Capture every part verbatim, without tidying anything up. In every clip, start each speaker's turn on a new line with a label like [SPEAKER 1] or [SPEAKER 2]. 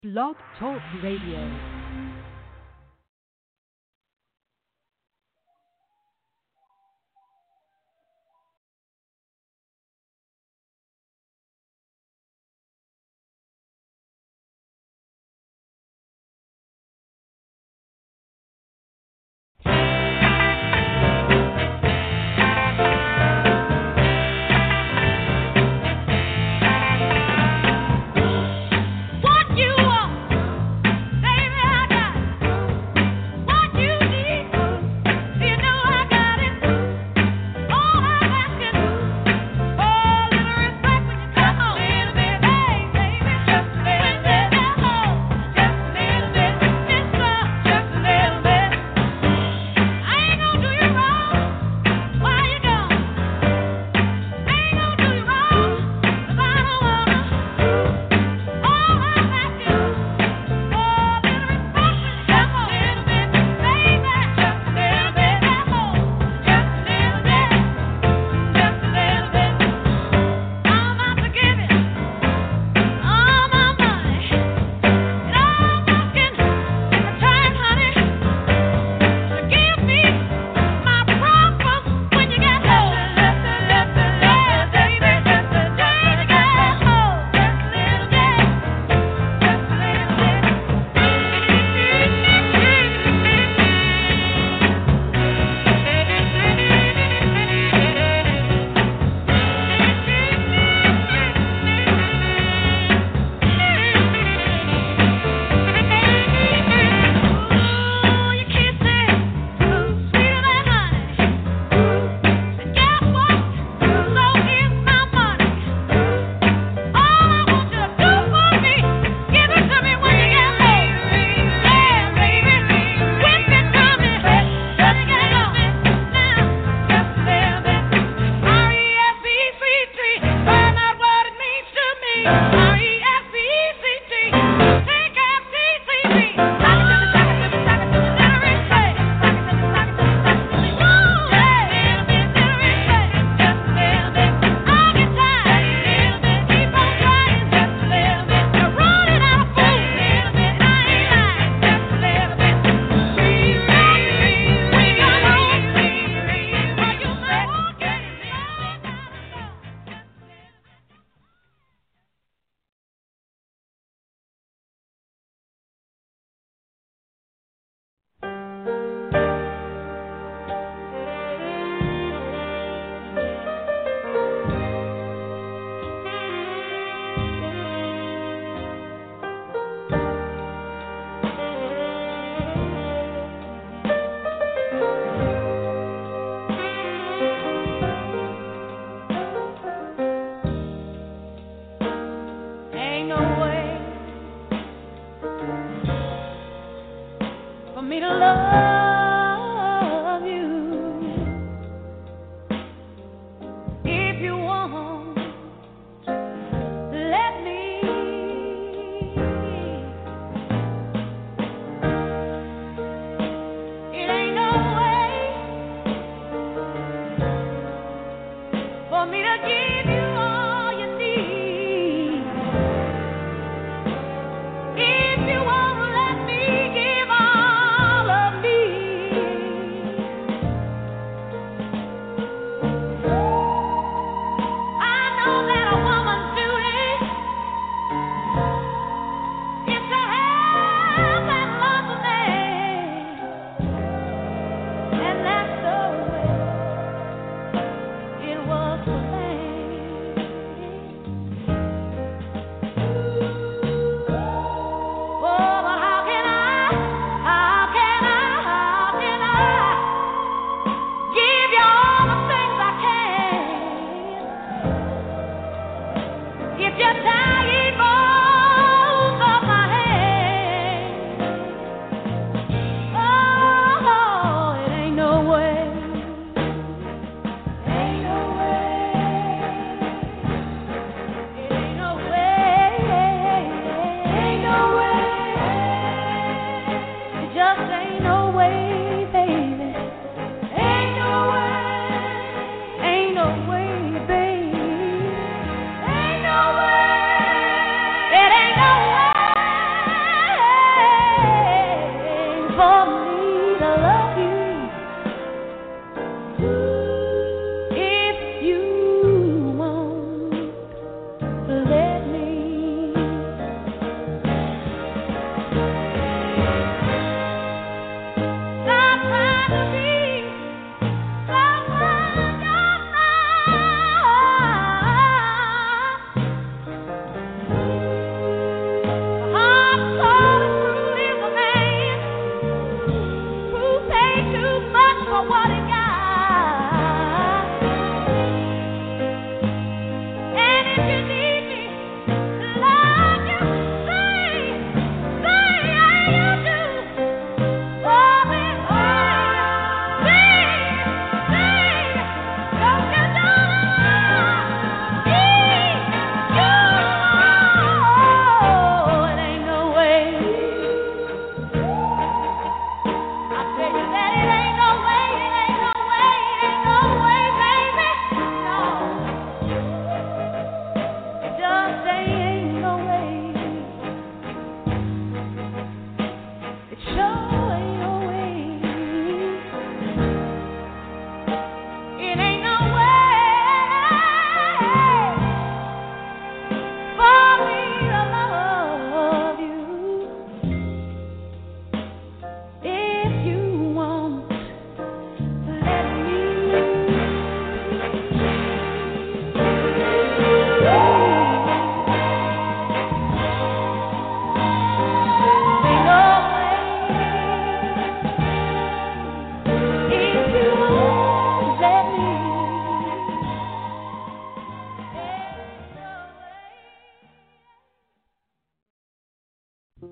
[SPEAKER 1] Blog Talk Radio.
[SPEAKER 2] If you wanna let me give all of me.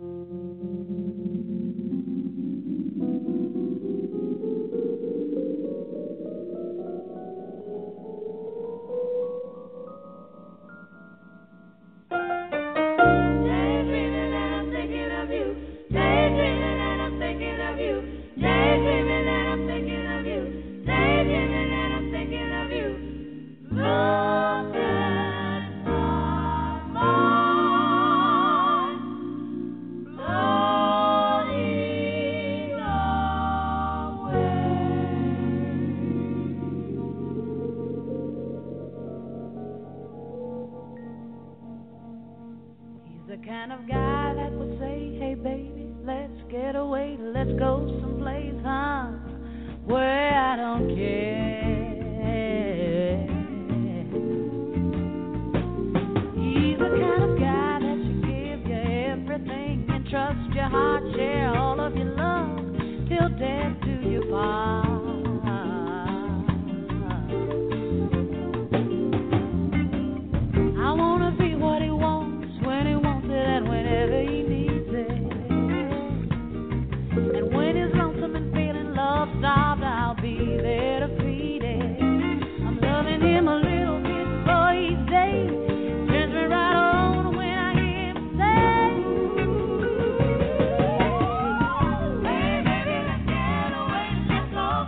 [SPEAKER 2] Let's go.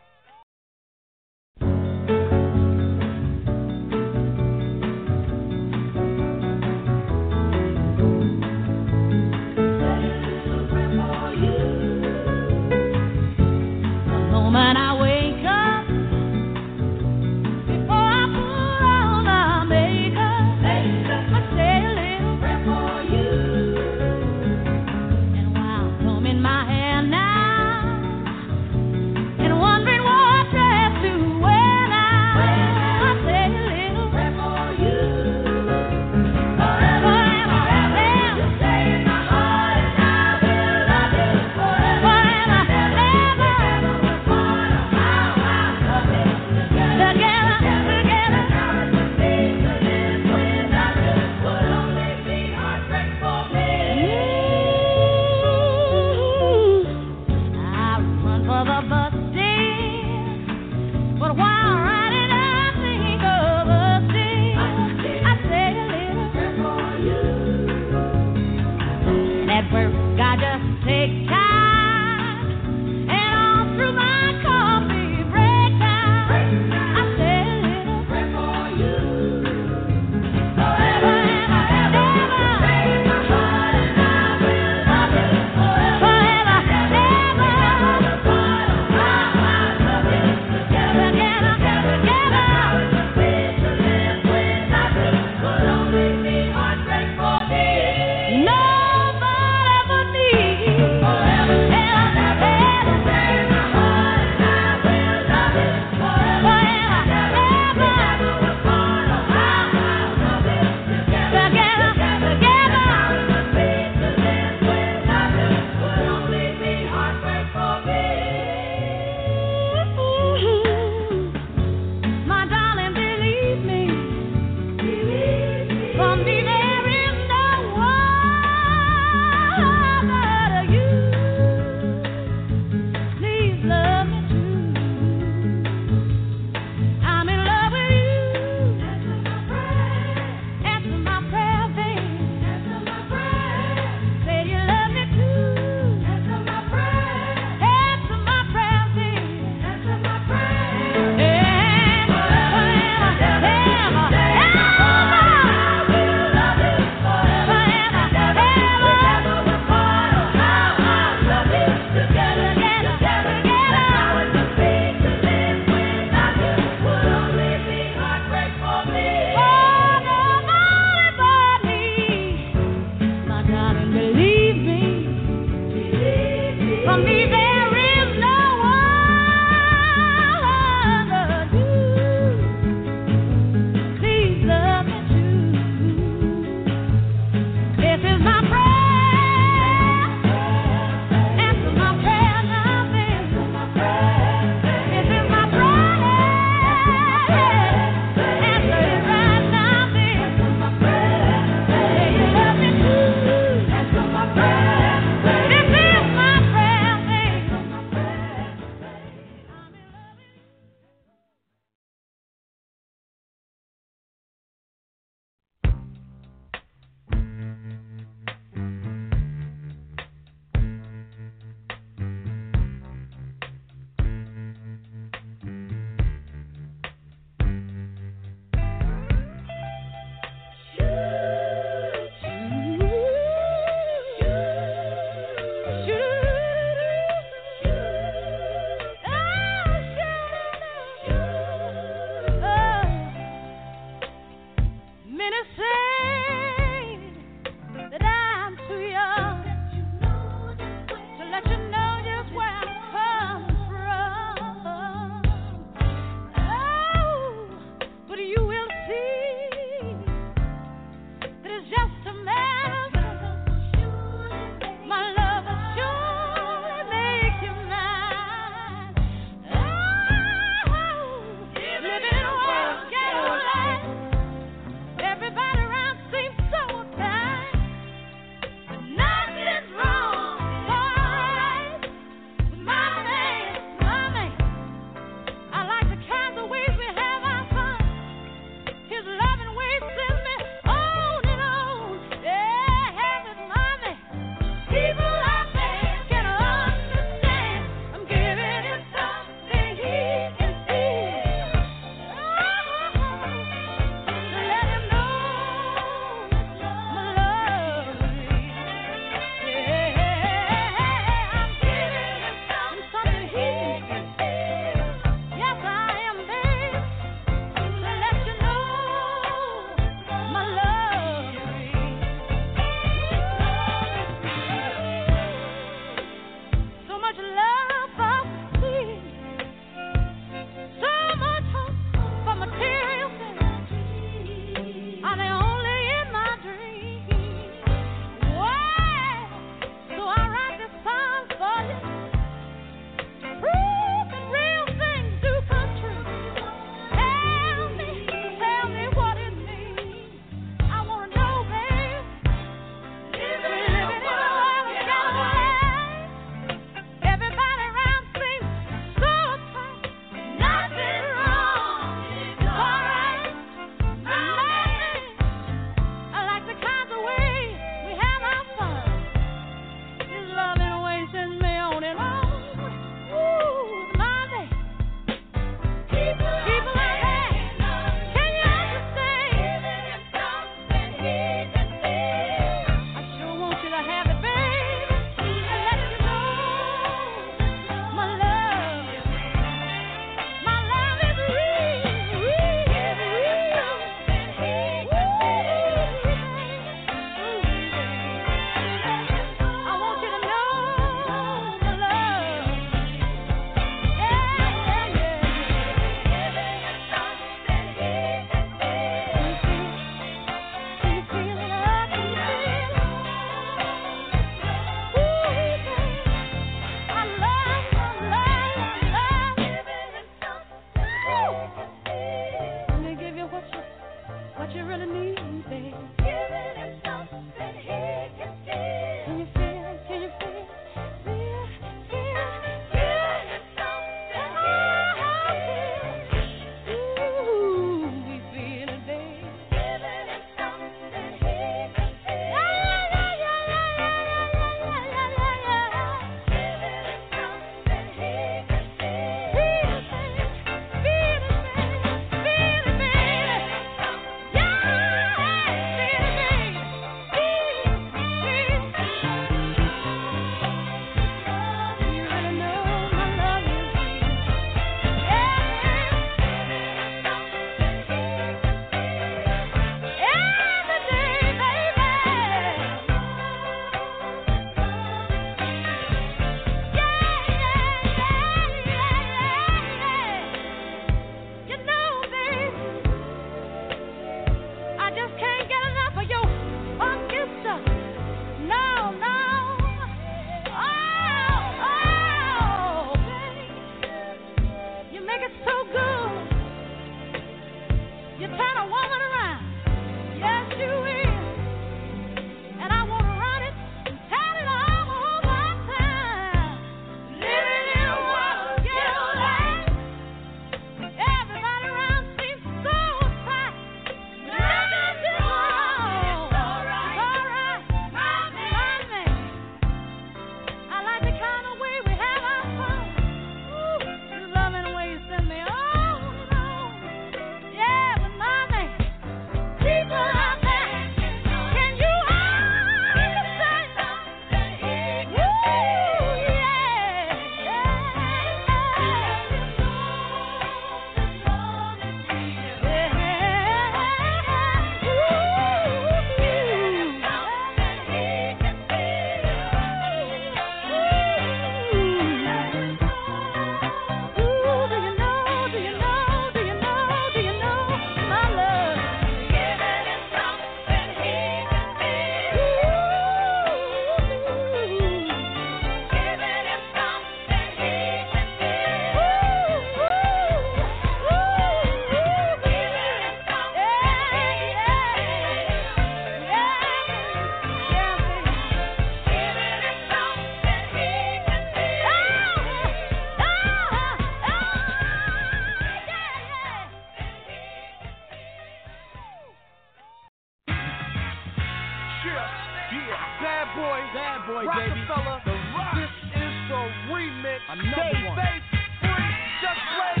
[SPEAKER 2] Bad Boy, Bad Boy, Rockefeller. Baby. This is the remix. Another one. Bass, free, just play.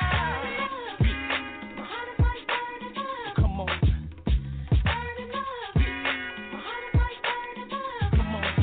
[SPEAKER 2] Come on. Come on.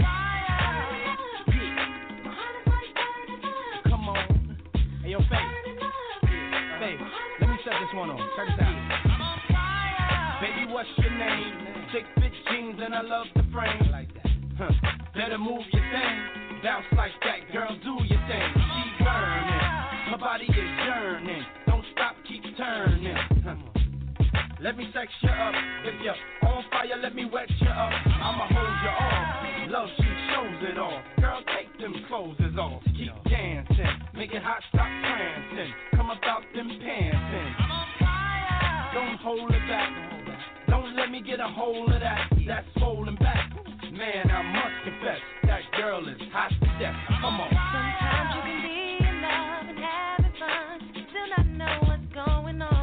[SPEAKER 2] Come on. Hey, yo, Faith. Faith, let me set this one on. Check this out. Baby, what's your name? Six fit jeans and I love the frame. I like that. Huh. Better move your thing. Bounce like that, girl, do your thing. She burning. Her body is yearning. Don't stop, keep turning. Huh. Let me sex you up. If you're on fire, let me wet you up. I'ma hold you off. Love, she shows it all. Girl, take them clothes off. Keep dancing. Make it hot, stop prancing. Come about them pantsing. Don't hold it back. Don't let me get a hold of that. That's holding back. Man, I must confess, that girl is hot to death. Come on.
[SPEAKER 3] Sometimes you can be in love and having fun, still not know what's going on.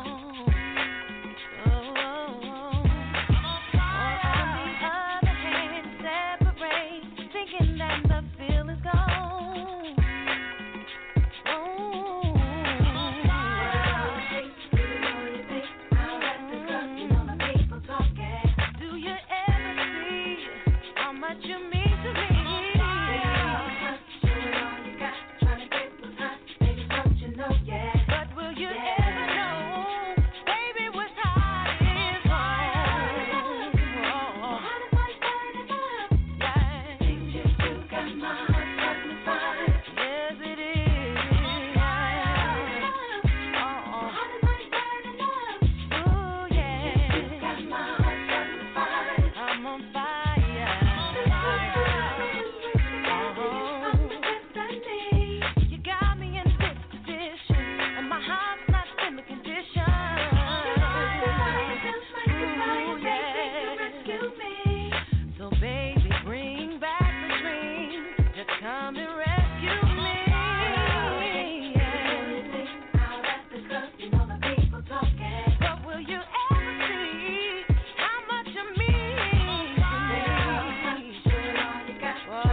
[SPEAKER 3] Oh, oh, oh. Or on the other hand, separate, thinking that the feel is gone. Oh. Do you ever see how much you mean to me? But will you ever know, baby, what's hot is home? Yeah. You got my heart magnified. Yes, it is. Oh, ooh, yeah. You got my heart magnified. I'm on fire. You got me in this position, and my heart's not in the condition. Ooh, yeah. So baby, bring back the dream. Just come and rescue me. But will you ever see how much you mean to me? Whoa.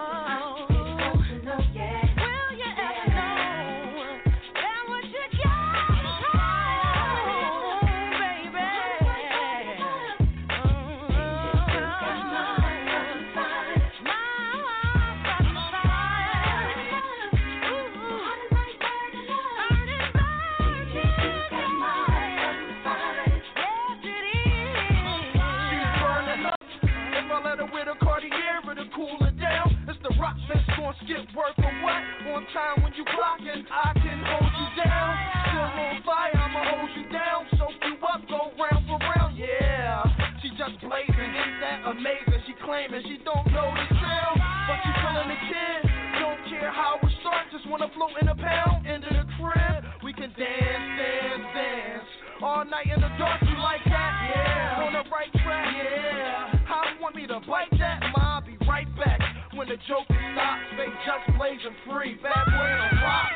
[SPEAKER 3] Will you ever know that what you got is home, baby? My heart got my fire. Ooh, burning, burning. Yes, it
[SPEAKER 2] She's burning up. If I let her with a Cartier, it'll cool her down. It's the rock that's gonna skip work or what? On time when you clockin', I can hold you down. Still on fire, I'ma hold you down. Soak you up, go round for round, yeah. She just blazing, ain't that amazing? She claiming she don't know the sound, but she feeling the kid. Don't care how it starts, just wanna float in a pound into the crib. We can dance, dance, dance all night in the dark. You like that? Yeah. On the right track? Yeah. How you want me to bite that? Ma, I'll be right back. When the joke stops, they just blazing free. Bad Boy on the rock.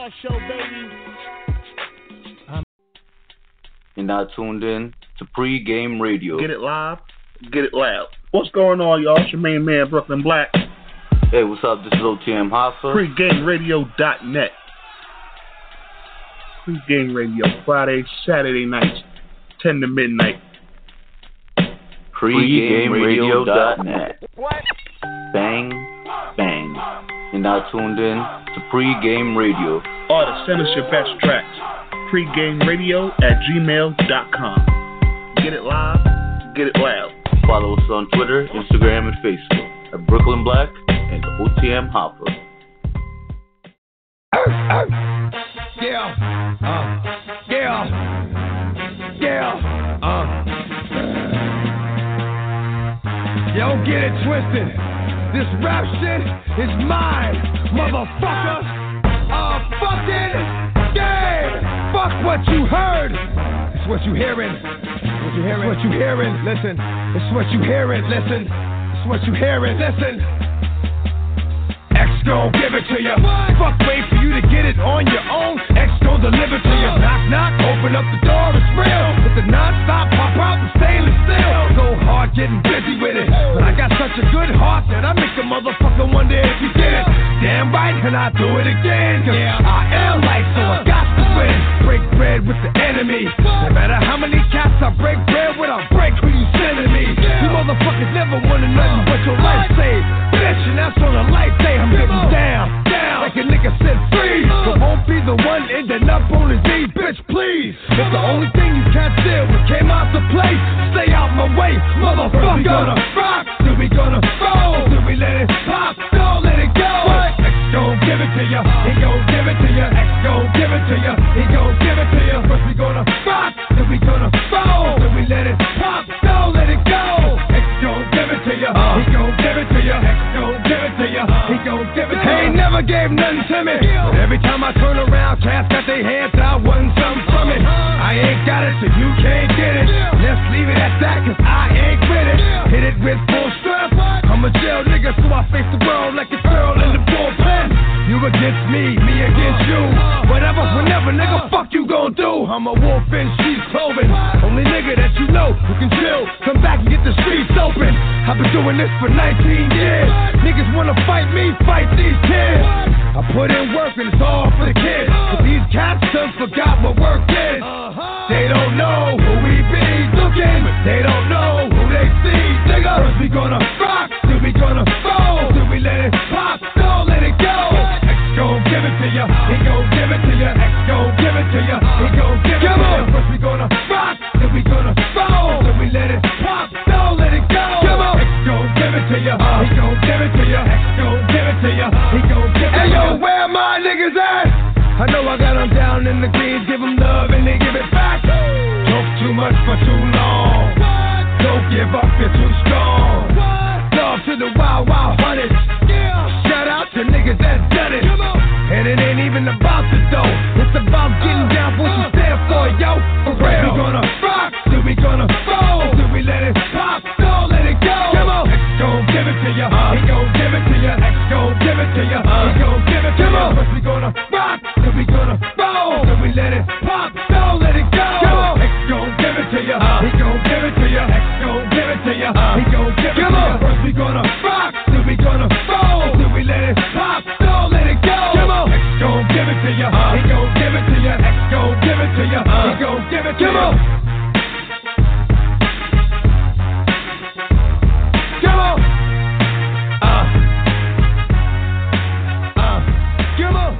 [SPEAKER 4] Our show, baby.
[SPEAKER 5] You're now tuned in to Pre-Game Radio.
[SPEAKER 4] Get it live, get it loud. What's going on, y'all? It's your main man, Brooklyn Black.
[SPEAKER 5] Hey, what's up? This is O T M Hoffa.
[SPEAKER 4] pre game radio dot net. Pre-Game Radio, Friday, Saturday nights, ten to midnight.
[SPEAKER 5] pre game radio dot net. What? Bang, bang. You're now tuned in to Pre-Game Radio.
[SPEAKER 4] Artists, send us your best tracks. pre game radio at gmail dot com. Get it live, get it loud.
[SPEAKER 5] Follow us on Twitter, Instagram, and Facebook at Brooklyn Black and O T M Hoffa.
[SPEAKER 2] Yeah, uh, yeah, yeah, uh. Yo, get it twisted. This rap shit is mine, motherfucker. Uh, fucking game. Fuck what you heard. It's what you hearing. What you hearing? What you hearing? Listen. It's what you hearing. Listen. It's what you hearing. Listen. X gon' give it to you. Fuck, wait for you to get it on your own. X gon' deliver to you. Knock, knock, open up the door, it's real. With the non-stop pop out the stainless steel. Go hard getting busy with it. But I got such a good heart that I make a motherfucker wonder if you get it. Damn right, and I do it again. Cause I am light, so I got to win. Break bread with the enemy. No matter how many cats I break bread with, I'll break who you sending me. You motherfuckers never wanted nothing but your life saved. Bitch, and that's on a life day. I'm getting down, down, like a nigga said free. But won't be the one ending up on his D, bitch, please. It's the only thing you can't steal. What came out to play, stay out my way, motherfucker. We gonna rock, then we gonna roll, then we let it pop, don't let it go. X gon' give it to ya, he gon' give it to ya. X gon' give it to ya, he gon' give it to ya. First we gonna rock, then we gonna roll, then we let it pop, don't let it go. X gon' give it to ya, he gon' give it to ya. X gon' give it to ya, he gon' give it to ya. He ain't never gave nothing to me, but every time I turn around, cats got their hands out, wanting something from it. I ain't got it, so you can't get it. Let's leave it at that, cause I ain't with it. Hit it with full strength. I'm a jail nigga, so I face the world like a girl in the bullpen. You against me, me against you. Whatever, whenever, nigga, fuck you gon' do. I'm a wolf in sheep's clothing. Only nigga that you know who can chill. Come back and get the streets open. I've been doing this for nineteen years. Niggas wanna fight me, fight these kids. I put in work and it's all for the kids. But these cats done forgot what work is. They don't know who we be looking, but they don't know who they see. Nigga, first we gonna rock, then we gonna roll, then we let it pop, don't let it go. X gon' give it to ya, he gon' give it to ya. X gon' give it to ya, he gon' give it to ya. First we gonna rock, then we gonna roll, then we let it pop, don't let it go. X gon' give it to ya, he gon' give it to ya. X gon' give it to ya, he gon' give it to ya. Hey yo, where my niggas at? I know I got them down in the greens, give them love and they give it back. Talk too much for too long. Don't give up, you're too strong. Love to the wild, wild hunters. Shout out to niggas that done it. And it ain't even about the dough. It's about getting down for what you stand for, yo. For real. We gonna rock, then we gonna roll, then we let it pop, don't let it go. Come on. X gon' give it to ya, he gon' give it to ya. X gon' give it to ya, he gon' give it to ya. First we gonna rock, then we gonna roll, then we let it pop, don't let it go. X gon' give it to ya, he gon' give it to ya. X gon' give it to ya, he gon' give it to ya. First we gonna rock, then we gonna roll, then we let it pop, don't let it go. X gon' give it to ya, he gon' give it to ya. X gon' give it to ya, he gon' give it to ya. Come on. Uh. Uh. Come on.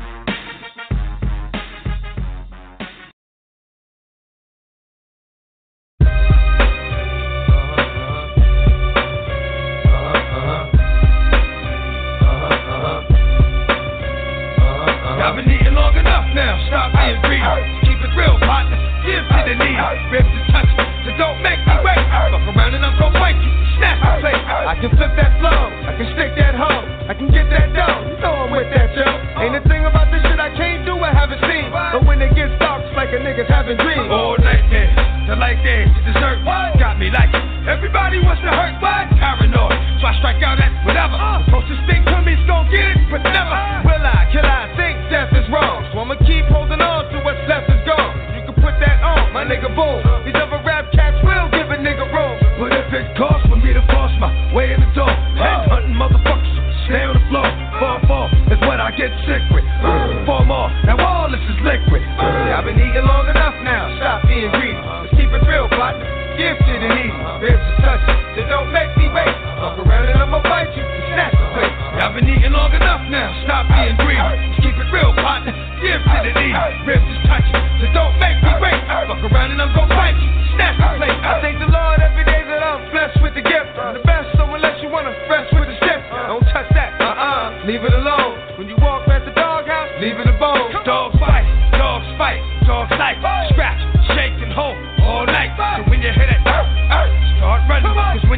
[SPEAKER 2] I've been eating long enough now, stop being greedy. Keep it real, partner, give to the need. Ribs to touch me, so don't make me wait. Fuck around and I'm gon' break you, snap the plate. I can flip that flow, I can stick that hoe, I can get that dough. You know I'm with that, yo. Ain't a thing about this shit I can't do, I haven't seen. But when it gets dark, it's like a nigga's having dreams. All night there, the light there, to dessert, got me like it. Everybody wants to hurt, what? Paranoid, so I strike out at whatever. Supposed to speak to me, it's gon' get it, but never will I, till I think death is wrong.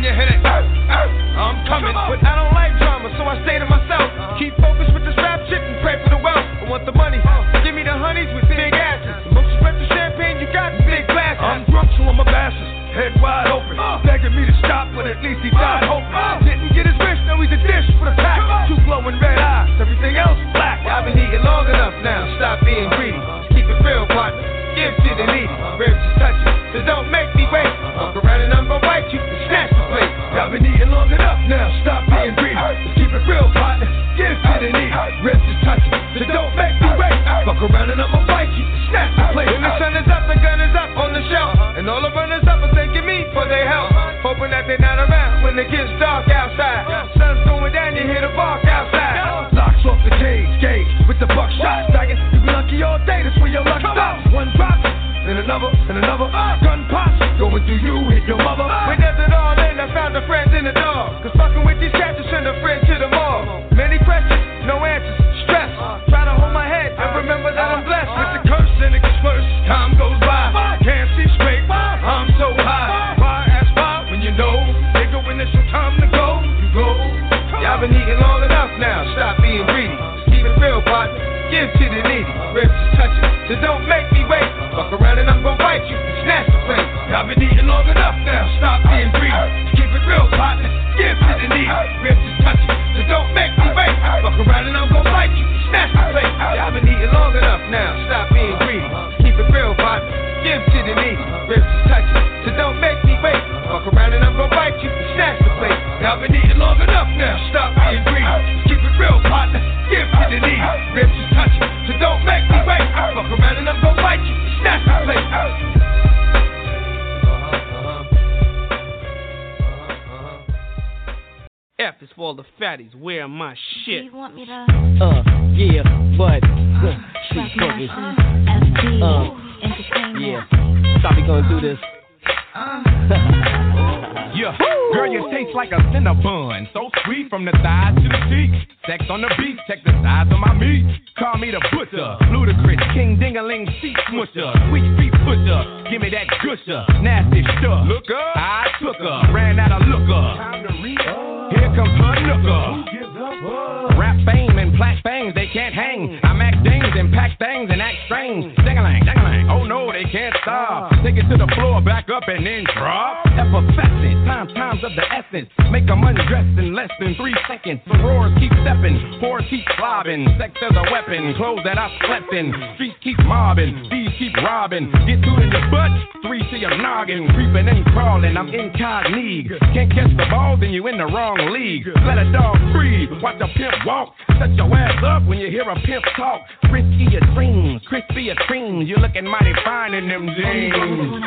[SPEAKER 2] you hear that? I'm coming, but I don't like drama, so I stay to myself. Keep focused with this rap shit and pray for the wealth. I want the money, give me the honeys with big asses. The most expensive champagne you got, big glasses. I'm drunk, so I'm a bastard, head wide open, begging me to stop, but at least he died hoping. Didn't get his wish, now he's a dish for the pack. Two glowing red eyes, everything else black. I've been eating long enough now, stop being greedy. Keep it real, partner, give to the needy. Ribs just touch it, so don't make me wait. Walk around and I'm gonna bite you and snatch the plate. I've been eating long enough now, stop being greedy. Just keep it real, partner, give to the needy. Ribs just touch it, so don't make me wait. Walk around and I'm gonna bite you and snatch the plate. When the sun is up, the gun is up on the shelf, and all the runners up are thanking me for their help. Hoping that they're not around when it gets dark outside. Sun's going down, you hear the bark outside. Locks off the cage, gauge with the buckshot. Sagging, you be lucky all day, that's where your luck stops. One drop, then another, and another. Gun pops, going through you, hit your mother. We does it all in, I found a friend in the dog. Cause fucking with these cats, you send a friend to the mall. Many questions, no answers, stress. Try to hold my head and remember that I'm blessed. With the curse and it gets worse, time goes by. Can't see straight, I'm so high. You know, nigga, when it's your time to go, you go. Y'all been eating long enough now, stop being greedy. Just keep it real, partner, give to the needy. Ribs just touch it, so don't make me wait. Fuck around and I'm gonna bite you and snatch the plate. Y'all been eating long enough now, stop being greedy. Just keep it real, partner, give to the needy. Ribs just touch it, so don't make me wait. Fuck around and I'm gonna bite you and snatch the plate. Y'all been eating long enough now, stop being greedy. Just keep it real, partner, give to the needy. Ribs just touch it, so don't make me wait. Fuck around and I'm gonna bite you and snatch the plate. Y'all been eating long enough now, stop being greedy. Just keep it real, partner, give to the needy. Ribs just touch it, so don't make me wait. Fuck around and I'm gonna bite you and snatch the plate. F is for all the fatties, where my shit?
[SPEAKER 3] Do you want me to?
[SPEAKER 6] Uh, yeah, but uh, she's fucking. Uh, yeah, stop it, gonna do this.
[SPEAKER 2] Yeah, girl, you taste like a Cinnabon, so sweet from the thighs to the cheeks. Sex on the beach, check the size of my meat. Call me the butcher, ludicrous, king ding-a-ling, sheet smusher, sweet feet pusher. Give me that gusher, nasty stuff. Look up, I took her, ran out of looker. Time to read up. Here comes her nooker. Who gives up? Rap fame and black fangs, they can't hang. I mac things and pack things and act strange. Ding-a-lang, ding-a-lang, oh no, they can't stop. Take it to the floor, back up and then drop. Effervescent, time, times of the essence. Make them undress in less than three seconds. The roars keep stepping, whores keep slobbing. Sex as a weapon, clothes that I slept in. Streets keep mobbing, thieves keep robbing. Get two in your butt, three to your noggin. Creeping and crawling, I'm incognito. Can't catch the ball, then you in the wrong league. Let a dog breathe, watch a pimp walk. Shut your ass up when you hear a pimp talk. Risky your dreams, crispy your creams. You're looking mighty fine in them jeans.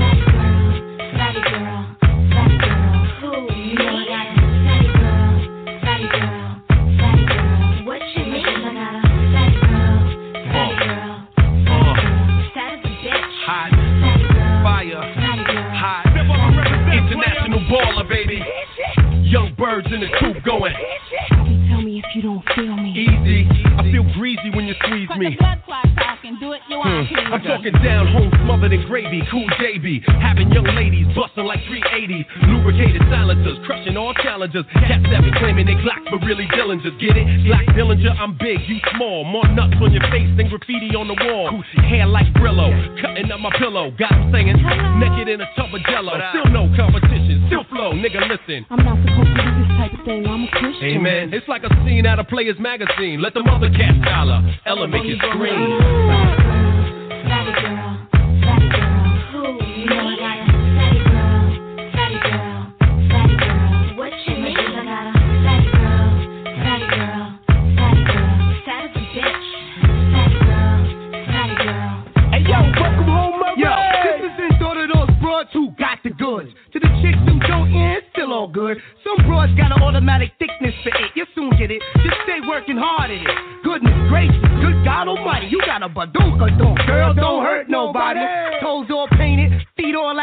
[SPEAKER 3] Fatty girl, fatty girl, who? You know I got a fatty girl, fatty girl, fatty girl. What you mean? I got a fatty girl, fatty girl, fatty girl. Fat as a bitch.
[SPEAKER 2] Hot,
[SPEAKER 3] fatty girl,
[SPEAKER 2] fire,
[SPEAKER 3] fatty girl,
[SPEAKER 2] hot. International baller, baby. Young birds in the coop going.
[SPEAKER 3] tell me if you don't feel me.
[SPEAKER 2] Easy, I feel greasy when you squeeze me.
[SPEAKER 3] Do it your own
[SPEAKER 2] hmm. I'm talking down home smothered in gravy, cool J B. Having young ladies busting like three eighty. Lubricated silencers, crushing all challengers. Cats that be claiming they Glocks, but really Dillingers. Get it? Black Dillinger, I'm big, you small. More nuts on your face than graffiti on the wall. Hair like Brillo, cutting up my pillow. Got them singing, naked in a tub of jello. Still no competition, still flow, nigga listen.
[SPEAKER 3] I'm not supposed to do this type of thing, I'm a Christian.
[SPEAKER 2] Amen. It's like a scene out of Players Magazine. Let them other cats holler, elevate your screen.
[SPEAKER 3] Fatty girl, fatty girl, who? You know I got a fatty girl, fatty girl, fatty girl. What you mean? I got a fatty girl, fatty girl, fatty girl. Fat as a bitch, fatty girl, fatty girl.
[SPEAKER 2] Hey yo, welcome home, my Yo, this is in thought of those broads who got the goods. To the chicks who don't, yeah, it's still all good. Some broads got an automatic thickness for it. You'll soon get it. Just stay working hard at it. Goodness gracious, good God almighty, you got a badooka doom. Girl, don't hurt nobody. Toes all painted, feet all out,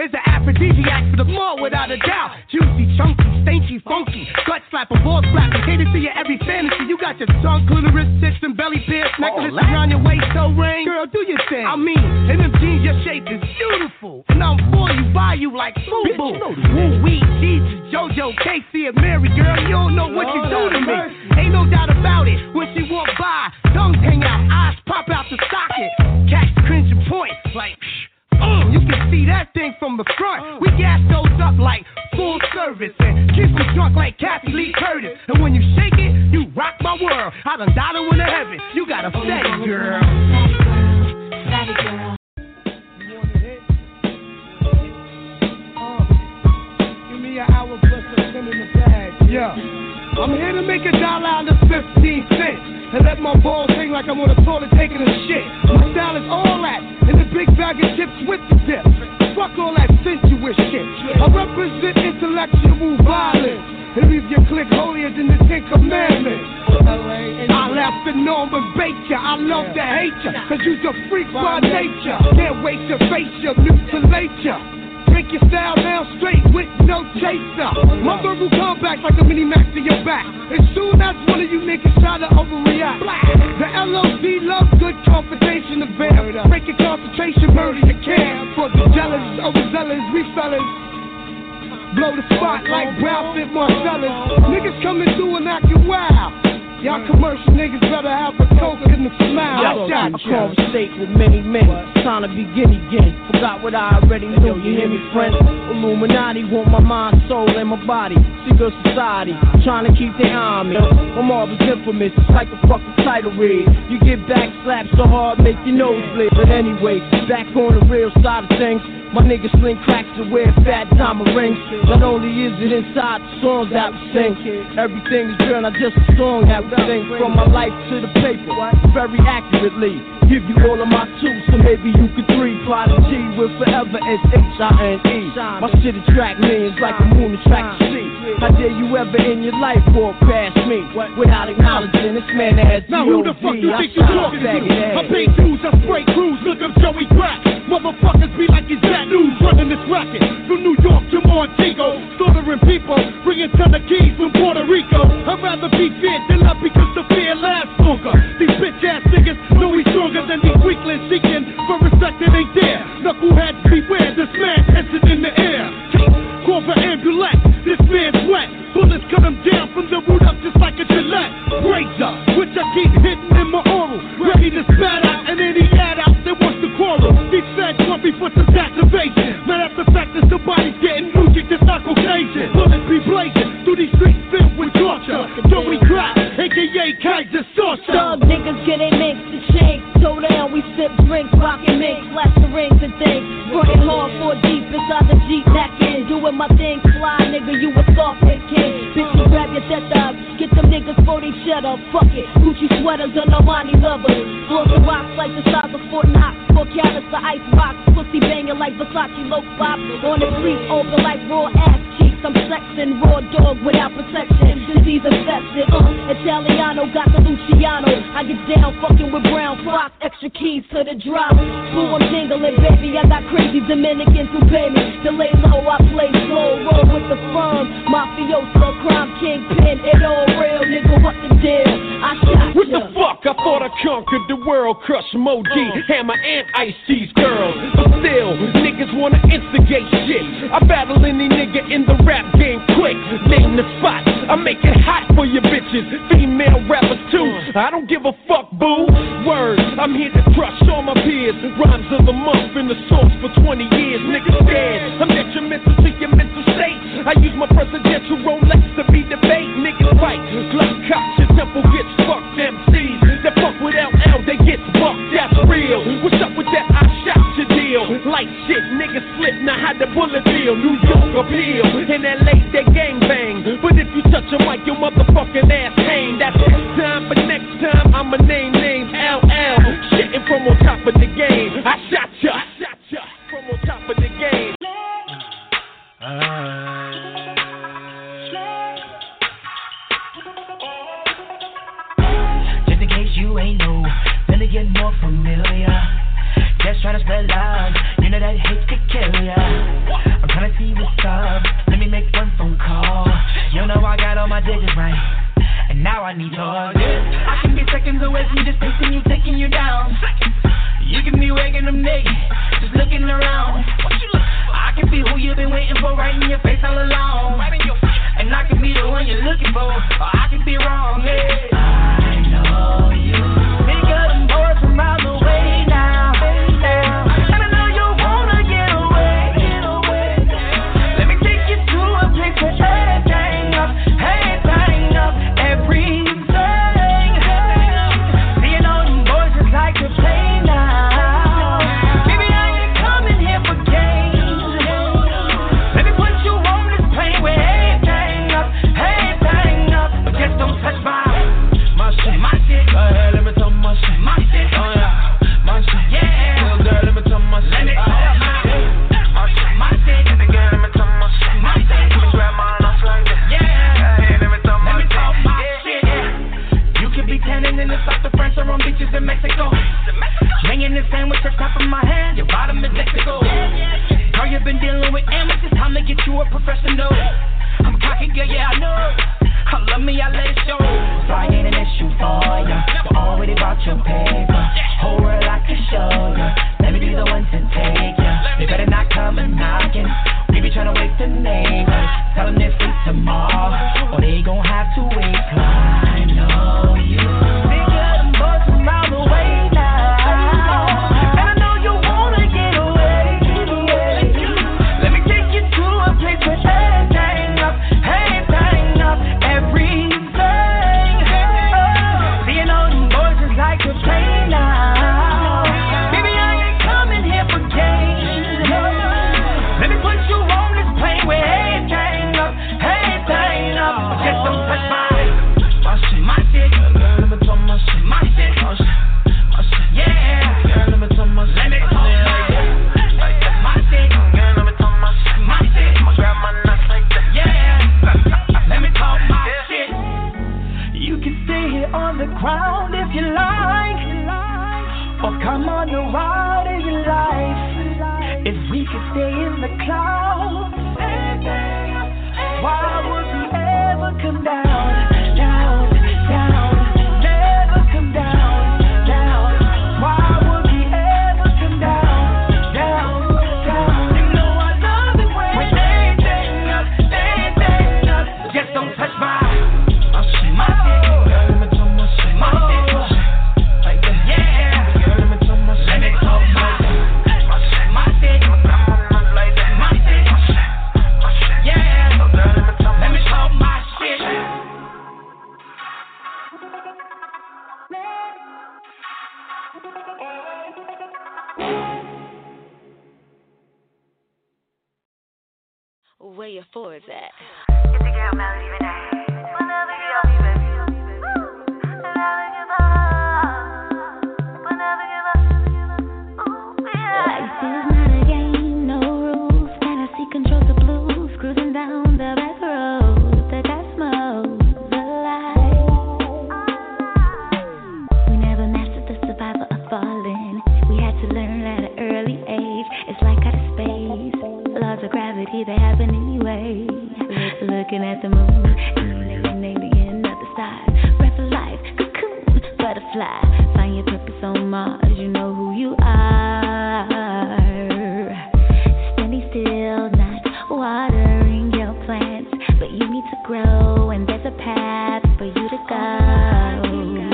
[SPEAKER 2] is the aphrodisiac for the mall without a doubt. Juicy, chunky, stanky, funky, gut slapper, ball slapper, cater to your every fantasy. You got your tongue, clitoris, tits, and belly pierce, necklace oh, around your waist, toe ring. Girl, do your thing. I mean, in them jeans, your shape is beautiful, and I'm for you, buy you like Boo Boo. Woo wee, Jesus, JoJo, Casey, and Mary, girl, you don't know what you do to me. Ain't no doubt about it. When she walk by, tongues hang out, eyes pop out the socket. Cats cringe and point like, uh, you can see that thing from the front. We gas those up like full service and keep them drunk like Kathy Lee Curtis. And when you shake it, you rock my world. I done died in the heaven. You got a fatty girl.
[SPEAKER 3] Fatty girl.
[SPEAKER 2] You want to hit? Uh, give me an hour plus a ten in the bag. Yeah. I'm here to make a dollar out of fifteen cents and let my balls hang like I'm on a toilet taking a shit. My style is all that in the big bag of chips with the dip. Fuck all that sensuous shit. I represent intellectual violence and leave your clique holier than the Ten Commandments. I left the norm and bait ya. I love to hate ya, cause you's a freak by nature. Can't wait to face ya, mutilate ya. Break your style down straight with no chaser. My verbal comebacks like a mini max to your back. As soon as one of you niggas try to overreact, the L O C love good confrontation event. Break your concentration, murder your camp. For the jealous, overzealous, we fellas blow the spot like Brown Fit Marcellus. Niggas coming through and acting wild. Y'all commercial niggas better have a coke in the smile.
[SPEAKER 6] Yo, I conversate with many men. Time to begin again. Forgot what I already knew. You hear me, friend? Illuminati want my mind, soul, and my body. Secret society, trying to keep their eye on me. I'm always infamous. It's like a fucking title read. You get back slapped so hard, make your nose bleed. But anyway, back on the real side of things. My niggas sling cracks and wear fat diamond rings. Not only is it inside the songs that we sing, everything is real, not just a song that we sing. From my life to the paper, very accurately. Give you all of my two, so maybe you could three. Prodigy with forever S H I N E. My shit attract millions like a moon attracts the sea. How dare you ever in your life walk past me without acknowledging this man that has G O D.
[SPEAKER 2] Now who the fuck you think you talking to? I pay dues, I spray crews, look up Joey Crack. Motherfuckers be like his bad news, running this racket. From New York to Montego, slaughtering people, bringing ton of keys from Puerto Rico. I'd rather be feared than not because the fear lasts longer. These bitch ass niggas know we stronger than these weaklings seeking for respect that ain't there. Knuckleheads beware, this man tension in the air. Call for ambulance, this man's wet. Bullets cut him down from the root up just like a Gillette. Razor, which I keep hitting in my oral. Ready to spat out and any ad out that wants to quarrel. These feds want me for some activation. Matter of fact that somebody's getting music that's not Caucasian. Bullets be blazing through these streets filled with torture. Joey Crack, A K A Kaiser Saucer.
[SPEAKER 7] Thug niggas get a mix to shake. Toe down, we sip drinks, rockin' mix, flash the rings and things. Running hard for deep inside the Jeep neckin'. Doing my thing, fly nigga, you a soft hit kid. Bitches grab your tetas, get them niggas for they cheddar. Fuck it, Gucci sweaters and Armani lovers. Floor the rocks like the size of Fort Knox. Four carats of ice rocks, pussy banging like Versace low pop. On the street, open like raw ass cheeks. I'm sexing, raw dog without protection. Disease infested, uh, Italiano got the Luciano. I get down fucking with brown fox, extra keys to the drop. Boo, I'm jingling, baby, I got crazy Dominicans who pay me. To lay low, I play slow, roll with the firm. Mafioso, crime kingpin, it all real, nigga, what the deal? I shot
[SPEAKER 6] What
[SPEAKER 7] ya.
[SPEAKER 6] the fuck? I thought I conquered the world, crush M O D, Hammer and Ice-T's girls. But still, niggas wanna instigate shit. I battle any nigga in the rap game quick. Name the spot, I make it hot for your bitches. Female rappers too, I don't give a fuck, boo. Word, I'm here to crush all my peers. Rhymes of the month in the source for twenty years. Niggas scared, I'm detrimental to your mental state. I use my presidential Rolex to be debate. Niggas fight, Glock cops, your temple gets fucked. M Cs that fuck with L L, they get fucked, that's real. What's up with that? I shot your deal. Like shit, niggas slip, now how the bullet feel. New York appeal, in L A they gang bang. But if you touch a mic, your motherfucking ass hang. That's this time, but next time I'ma name names L L. Shitting from on top of the game. I shot ya, I shot ya from on top of the game.
[SPEAKER 8] Just in case you ain't know, finna get more familiar. Just tryna spread love, you know know that hate could kill ya. I'm trying to see what's up. Let me make one phone call. You know I got all my digits right, and now I need yours. I can be seconds away from just facing you, taking you down. You can be waking them naked, just looking around. I can be who you've been waiting for, right in your face all along. And I can be the one you're looking for, or I can be wrong. Yeah. I know you. Think of them boys from around the way now. And I know you wanna get away. Let me take you to a place where everything up, everything up, everything. See, you know them boys just like to play now. Baby, I ain't coming here for games. Let me put you on this plane where everything up, everything up, but just don't touch my my shit, my shit. Go ahead, let me talk my shit, my shit. Oh yeah, my shit. Yeah, little girl, let me talk my shit. Let me talk my shit, my shit, my shit. Baby girl, let me talk my shit, my shit. Let me grab mine off like that. Yeah, hey, let me talk my shit. Let me talk my shit. You could be tanning in the south of France or on beaches in Mexico. Hanging the sandwich on top of my hand, your bottom is Mexico. Girl, you've been dealing with amateurs, time to get you a professional. I'm cocky, girl, yeah, I know. I love me, I let it show. So I ain't an issue for ya. You already bought your paper. Whole world I can show ya. Let me be the one to take ya. They better not come and knocking. We be trying to wake the neighbors. Tell them they're free tomorrow, or they gon' have to wait. I know you. Think of them boys from around the way now. And I know you wanna get away. Let me take you to a place where everything up, everything up, everything. See, you know them boys just like to play now. Baby, I ain't coming here for games. Let me put you on this plane where everything up, everything up, but just don't touch my my shit, my shit. Girl, let me talk my shit, my shit, my shit, my shit. Yeah, girl, let me talk my shit. Let me talk my shit, like that, my shit. Girl, let me talk my shit, my shit. I'ma grab my nuts like that. Yeah, let me talk my shit. You can stay here on the ground if you like, or come on the ride of your life. If we could stay in the clouds, why would we ever come down, down, down? Never come down, down. Why would we ever come down, down, down? You know I love it when everything up, everything up. Just don't touch my my shit, my shit. Girl, let me talk my shit, my shit, my shit. Like that, yeah. Girl, let me talk my shit, let me talk my shit, my shit, my shit. I'm like that, my shit, my shit, my shit. Yeah. So girl, let me talk, let me talk my shit.
[SPEAKER 9] Where your fours at?
[SPEAKER 3] It's the girl Melody Renee. Whenever you love me, baby. Never give up. Whenever give up. Ooh, yeah.
[SPEAKER 10] Life is not a game, no rules. Fantasy controls the blues. Cruising down the back road. The gas smoke, the light. We never mastered the survival of falling. We had to learn at an early age. It's like out of space. Laws of gravity, they happen anyway. Looking at the moon, alien of the stars. Breath of life, cocoon, butterfly. Find your purpose on Mars, you know who you are. Standing still, not watering your plants, but you need to grow, and there's a path for you to go.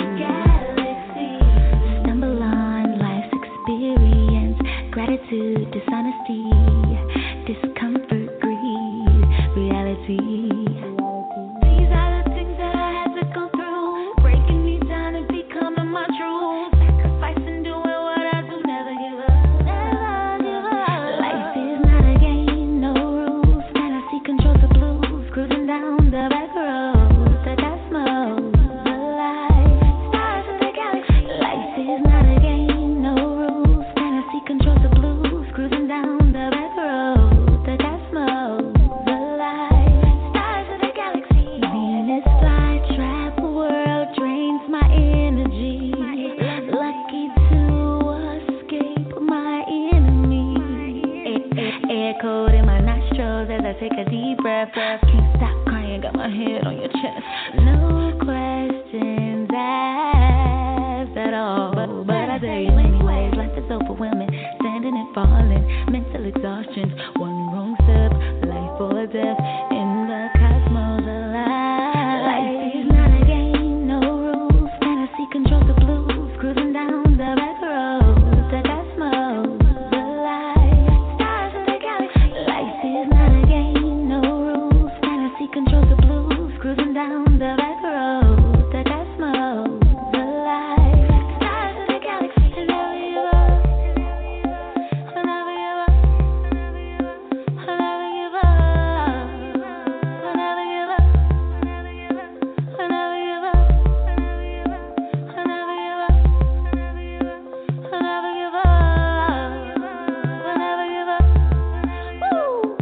[SPEAKER 10] Stumble on life's experience, gratitude, dishonesty, discomfort, greed, reality. These are the things that I had to go through, breaking me down and becoming my truth. Sacrificing, doing what I do, never give up. Never give up. Life is not a game, no rules. Fantasy controls the blues. Cruising down the back road, the gas smoke, the light. Stars in the galaxy. Life is not a game, no rules. Fantasy controls the blues. Cruising down the back road. The gas smoke, the light. take a deep breath. Can't stop crying, got my head on your chest. No questions asked at all. But, but I tell you anyways, life is overwhelming. Standing and falling, mental exhaustion. One wrong step, life or death. In the cosmos alive. Life is not a game, no rules. Fantasy controls the blues. Cruising down the back road. The cosmos alive. Stars in the galaxy. Life is not a game, no rules. Fantasy controls the blues. Cruising down the back road. The cosmos alive. Stars in the galaxy. And never give up. And never give up. And never give up. And never give up. And never give up. And never give up. And never give up. And never give up. Woo!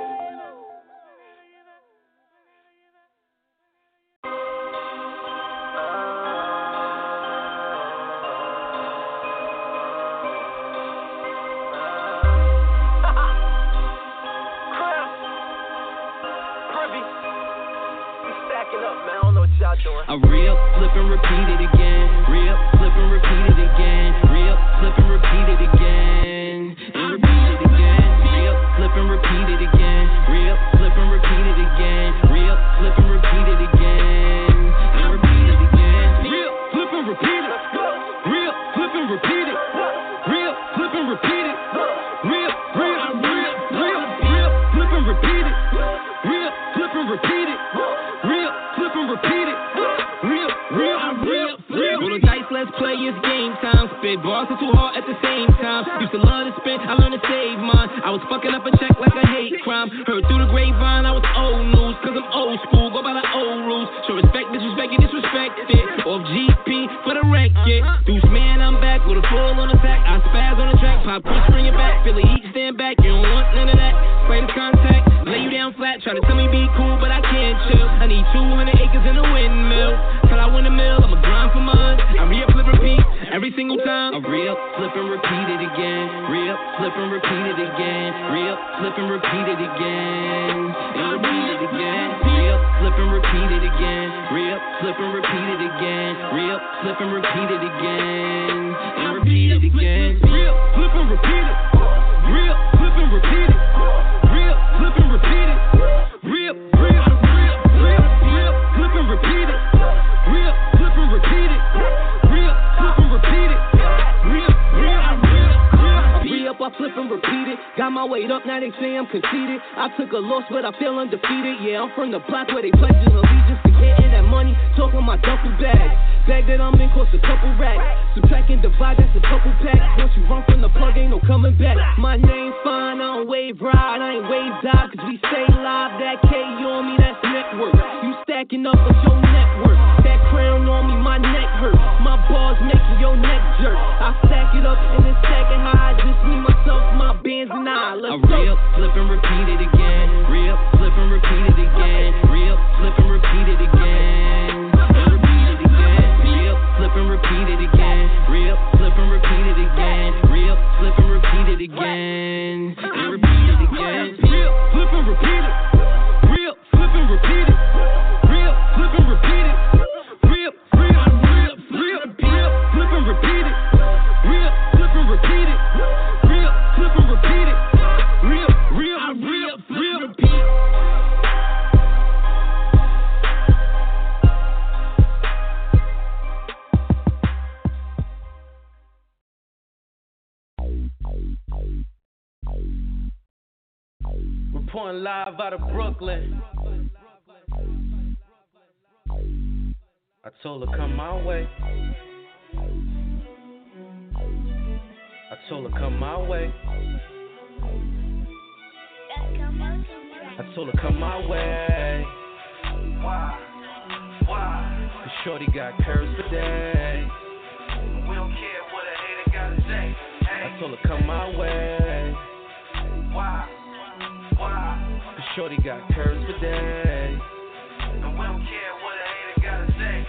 [SPEAKER 9] I re-up, flip and repeat it again. Re-up, flip and repeat it again. Re-up, flip and repeat it again. And repeat it again. Re-up, flip and repeat it again. Re-up, flip and repeat it again. Re-up, flip and repeat it again. And repeat it again. Re-up, flip and repeat it. Re-up, flip and repeat it. Re-up, flip and repeat it. Re-up, re-up, re-up, re-up, re-up, flip and repeat it. Re-up, flip and repeat it. Re-up, flip and repeat it. Real, real, real, real. Roll the dice, let's play, it's game time. Spit bars are too hard at the same time. Used to love to spin, I learned to save mine. I was fucking up a check like a hate crime. Heard through the grapevine, I was old news. Cause I'm old school, go by the old rules. Show respect, disrespect, you disrespect it. Off G P for the record. Deuce man, I'm back with a full on attack. I spaz on the track, pop, push, bring it back. Feel the heat, stand back, you don't want none of that. Spray the contact, lay you down flat. Try to tell me be cool, but I can't chill. I need two hundred acres in a windmill. Till I win the mill, I'ma grind for mine. I re-up, flip, repeat every single time. I re-up, flip and repeat it again. Re-up, flip and repeat it again. Re-up, flip and repeat it again. And repeat it again. Re-up, flip and repeat it again. Re-up, flip and repeat it again. Re-up, flip and repeat it again. And repeat it again. Re-up, flip and repeat it. Re-up, flip and repeat it. Re-up, flip and repeat it. Re-up, re-up, re-up, re-up, re-up, flip and repeat it. Re-up, flip and repeat it. Re-up, flip and repeat it. Re-up, re-up, re-up, re-up. Re-up, I flip and repeat it. Got my weight up, now they say I'm conceited. I took a loss, but I feel undefeated. Yeah, I'm from the block where they pledges allegiance to getting that money. Talk on my duffel bag. Bag that I'm in costs a couple racks. Subtract and divide, that's a couple packs. Once you run from the plug, ain't no coming back. My name's fine, I don't wave ride, I ain't wave die, cause we stay live. That K on me, that's network. You stacking up with your network. That crown on me, my neck hurt. My bars making your neck jerk. I stack it up and then stack it high. Just me, myself, my bands and I. Let's go. Re-up, flip and repeat it again. Re-up, flip and repeat it again. Re-up, flip and repeat it again. And repeat it again. Re-up, flip and repeat it again. Re-up, flip and repeat it again. Re-up, flip and repeat it again. And repeat it again. Re-up, flip and repeat it. Re-up, flip and repeat it. Re-up, flip and repeat it. Re-up, re-up, re-up, re-up, re-up, flip and repeat it. Re-up, flip and repeat it. Re-up, flip and repeat it. Re-up, re-up, re-up, re-up, repeat.
[SPEAKER 2] Reporting live out of Brooklyn. I told her come my way. I told her come my way. I told her come my way. Why? Why? Cause shorty got curves today. We don't care what a hater gotta say. Hey. I told her come my way. Why? Why? Cause shorty got curves today. And we don't care what a hater gotta say. Hey.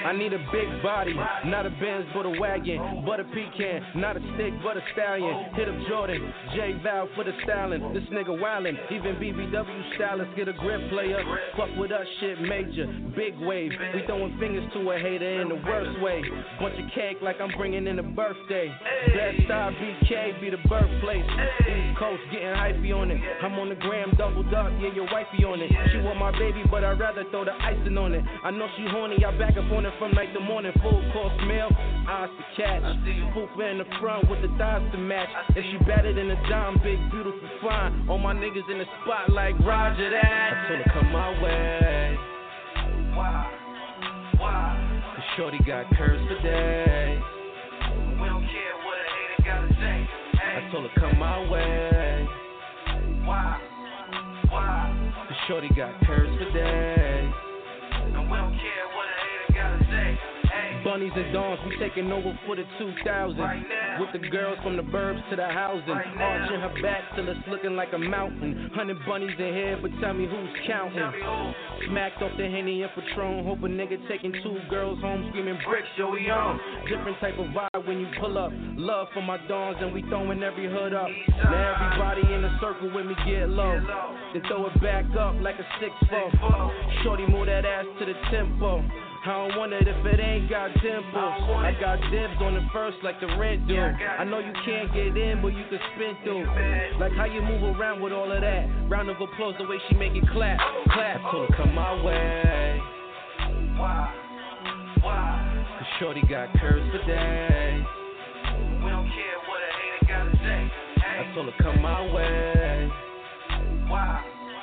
[SPEAKER 2] I need a big body, not a Benz but a wagon, but a pecan, not a stick but a stallion. Hit up Jordan, J Val for the styling. This nigga wildin', even B B W stylists get a grip player. Fuck with us, shit major, big wave. We throwing fingers to a hater in the worst way. Bunch of cake like I'm bringing in a birthday. Best star B K be the birthplace. East Coast getting hypey on it. I'm on the gram, doubled up, yeah, your wifey on it. She want my baby, but I'd rather throw the icing on it. I know she horny, I back up on it from like the morning. Full course meal, eyes to catch. Fupa in the front with the thighs to match. If she better than a dime, big, beautiful, fine. All my niggas in the spot like Roger that. I told her come my way. Why? Why? Cause shorty got curves for days. We don't care what a hater gotta say. I told her come my way. Why? Why? Cause shorty got curves for days. And we don't care what a hater gotta say. Bunnies and dawns, we taking over for the two thousand. Right with the girls from the burbs to the housing. Right arching her back till it's looking like a mountain. Hundred bunnies in here, but tell me who's counting. Me who. Smacked off the Henny and Patron. Hope a nigga taking two girls home screaming bricks, yo, we on. Different type of vibe when you pull up. Love for my dawns and we throwing every hood up. Now everybody in the circle with me get low. Then throw it back up like a six four. Shorty move that ass to the tempo. I don't want it if it ain't got dimples. I got dibs on the first like the rent do. I know you can't get in, but you can spin through. Like how you move around with all of that. Round of applause the way she make it clap, clap. So come my way. Why? Why? Cause shorty got curves for days. We don't care what a hater gotta say. I told her come my way. Why?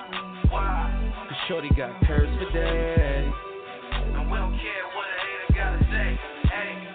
[SPEAKER 2] Why? Cause shorty got curves for days. And we don't care what a hater gotta say. Hey.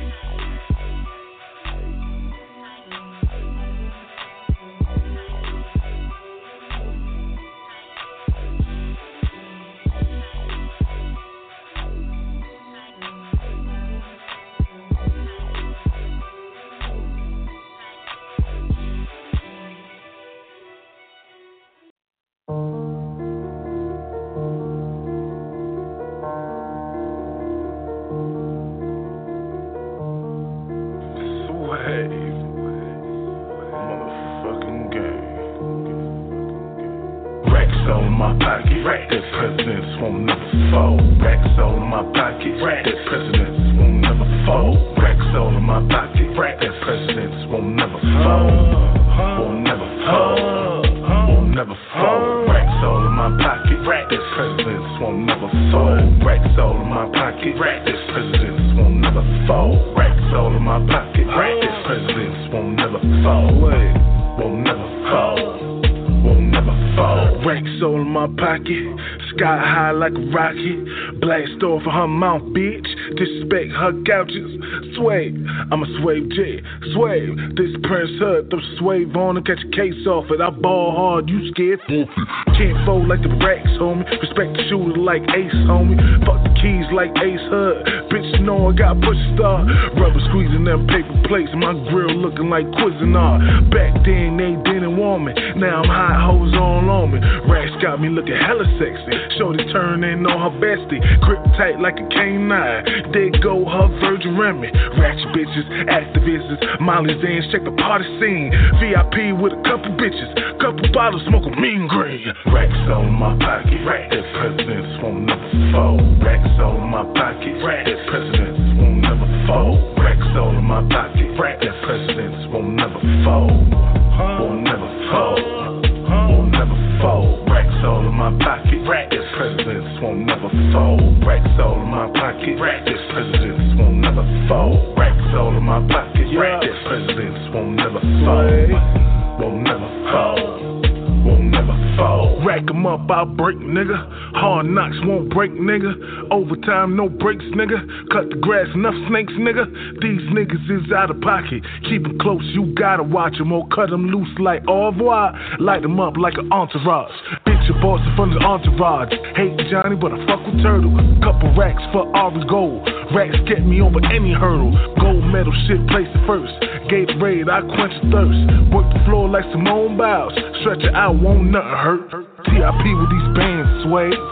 [SPEAKER 11] My pocket, right. That presidents won't never fold. Racks all in my pocket, right. That presidents won't never fold. Racks all in my pocket, right. That presidents won't never fold. Won't never fold. Won't never fold. Racks all in my pocket, right. That presidents won't never fold. Racks all in my pocket, right. That presidents won't never fold. Racks all in my pocket, right. That presidents won't never fold. Won't never fold. Won't never fall. Racks all in my pocket, sky high like a rocket. Blast off of her mouth, bitch. Disrespect her couches. Sway, I'm a swave J. Swave, this Prince Hood. Throw swave on and catch a case off it. I ball hard, you scared? Can't fold like the racks, homie. Respect the shooter like Ace, homie. Fuck the keys like Ace Hood. Bitch, you know I got push star. Rubber squeezing them paper plates. My grill looking like Cuisinart. Back then they didn't want me. Now I'm hot hoes all on me. Racks got me looking hella sexy. Shorty turning on her bestie. Grip tight like a K nine. There go her Virgin Remy. Ratchet bitches, activists, Molly's in, check the party scene. V I P with a couple bitches. Couple bottles, smoking mean green. Racks all in my pocket. Racks. That presidents won't never fold. Racks all in my pocket. Racks. That presidents won't never fold. Racks all in my pocket. Racks. That presidents won't never fold. Won't never fold. Won't never fold. Racks all in my pocket. Racks. That presidents won't never fold. Racks all in my pocket. Racks. That presidents won't never fold. Racks all in my pocket. Racks. That presidents won't never fold. Won't never fold. Won't never fold. Rack 'em up, I'll break, nigga. Hard knocks won't break, nigga. Overtime, no breaks, nigga. Cut the grass, enough snakes, nigga. These niggas is out of pocket. Keep 'em close, you gotta watch 'em or cut 'em loose like au revoir. Light 'em up like an entourage. Bitch, your boss in front of the entourage. Hate Johnny, but I fuck with Turtle. Couple racks for Ari Gold. Racks get me over any hurdle. Gold medal shit, place it first. Gatorade, I quench the thirst. Work the floor like Simone Biles. Stretch it out, won't nothing hurt. T I P with these bands, sway.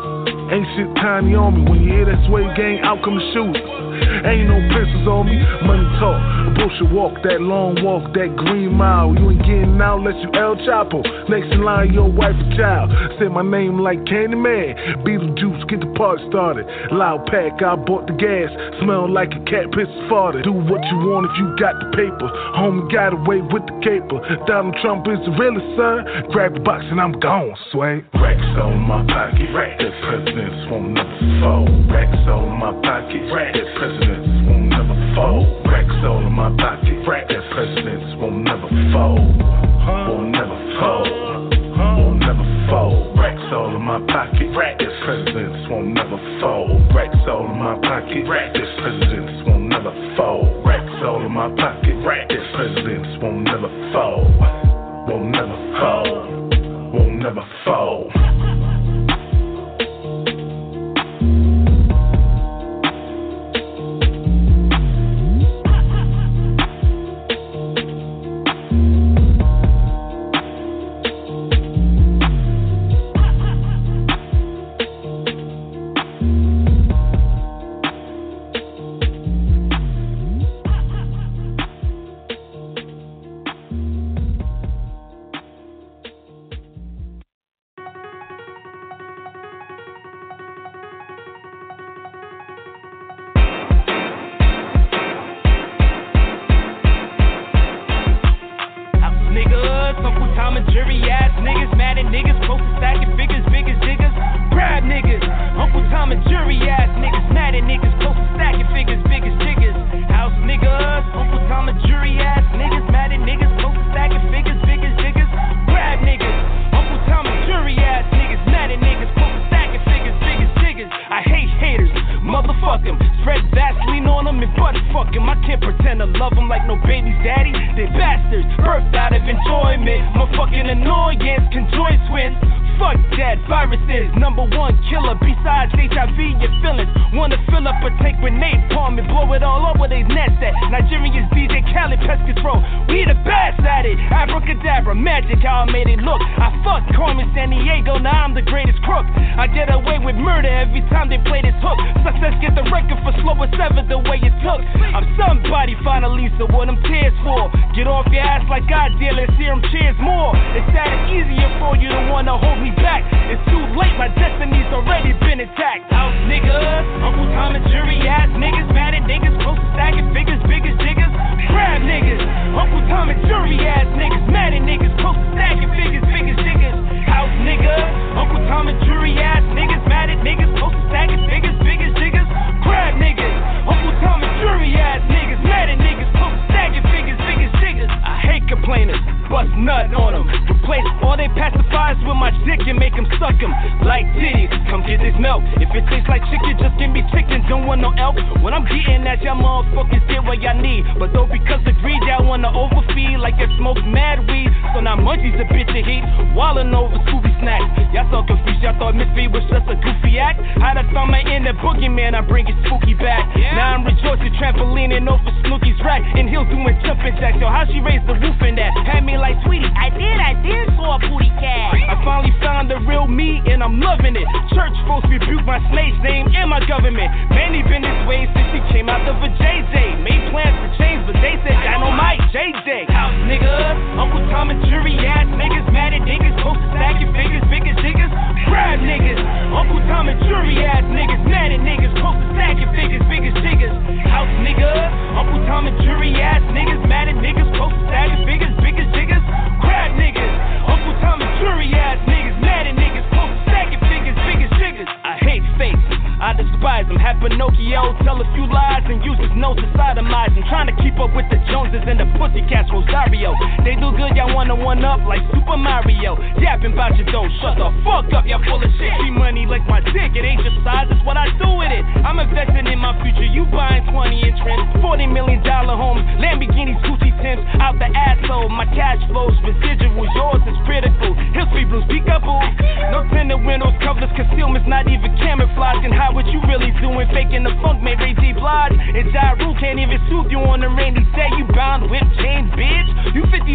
[SPEAKER 11] Ain't shit tiny on me. When you hear that sway gang, out come the shooters. Ain't no pistols on me. Money talk, bullshit walk, that long walk, that green mile. You ain't getting out unless you El Chapo. Next in line, your wife or child. Say my name like Candyman. Beetlejuice, get the party started. Loud pack, I bought the gas. Smell like a cat piss farted. Do what you want if you got the paper. Homie got away with the caper. Donald Trump is the realest, son. Grab the box and I'm gone, sway. Racks on my pocket. Racks. That presidents won't never fall. Racks on my pocket. Racks. That presidents won't never fall. Racks all in my pocket. Racks. That presidents won't never fall. Won't never fall. Won't never fall. Racks all in my pocket. Racks. That presidents won't never fall. Racks all in my pocket. Racks. That presidents won't never fall. Racks all in my pocket. Racks. That presidents won't never fall. Won't never fall. Won't never fall.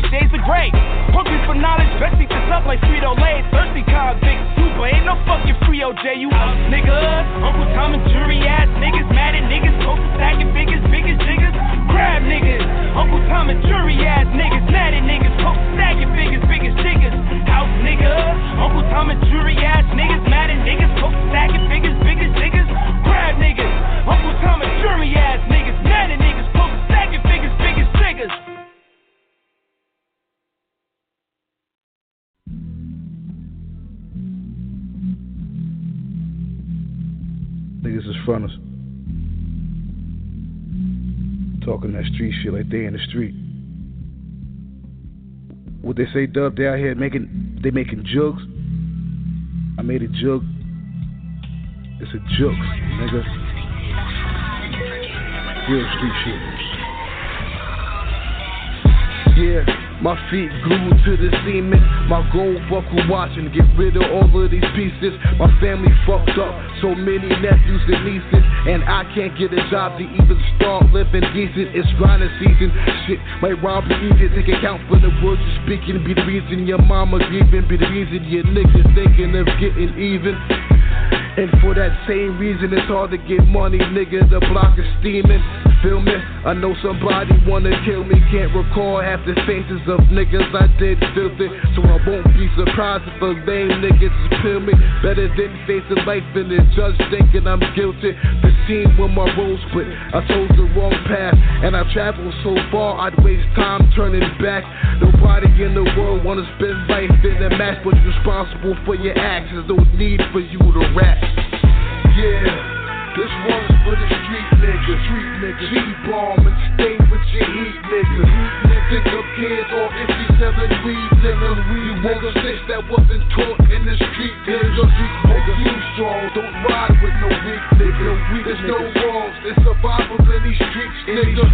[SPEAKER 2] Hungry for knowledge, best eat this up like Frito-Lay. Thirsty convicts, too, but ain't no fucking free Rio J, you house niggas. Uncle Tom and jury ass niggas. Mad at niggas. Coke stacking figures, biggest jiggers. Grab niggas. Uncle Tom and jury ass niggas. Mad at niggas. Coke stacking figures, biggest jiggers. House niggas. Uncle Tom and jury ass niggas. Mad at niggas. Coke stacking figures, biggest jiggers. Grab niggas. Uncle Tom and jury ass niggas. Mad at niggas. Coke stacking figures, biggest jiggers.
[SPEAKER 12] Niggas is front us. Talking that street shit like they in the street. What they say, Dub, they out here making, they making jugs. I made a jug. It's a jugs, nigga. Real street shit. Yeah, my feet glued to the cement. My gold buckle watching, get rid of all of these pieces. My family fucked up, so many nephews and nieces, and I can't get a job to even start living decent. It's grinding season. Shit might rob me easy. They can count for the words you're speaking. Be the reason your mama grieving. Be the reason your niggas thinking of getting even. And for that same reason, it's hard to get money, nigga. The block is steaming. Feel me? I know somebody wanna kill me. Can't recall half the faces of niggas I did filthy. So I won't be surprised if a lame niggas kill me. Better than facing life and the judge thinking I'm guilty. The scene when my road split, I chose the wrong path. And I traveled so far, I'd waste time turning back. Nobody in the world wanna spend life in a match, but you're responsible for your actions. No need for you to rap. Yeah, this one's for the street niggas, street niggas. G-bomb and stay with your heat niggas. Pick up kids off fifty-seven weed niggas. You want a snitch that wasn't taught in the street niggas. Hope you strong, don't ride with no weak nigga. There's no wrongs, there's survival in these streets niggas.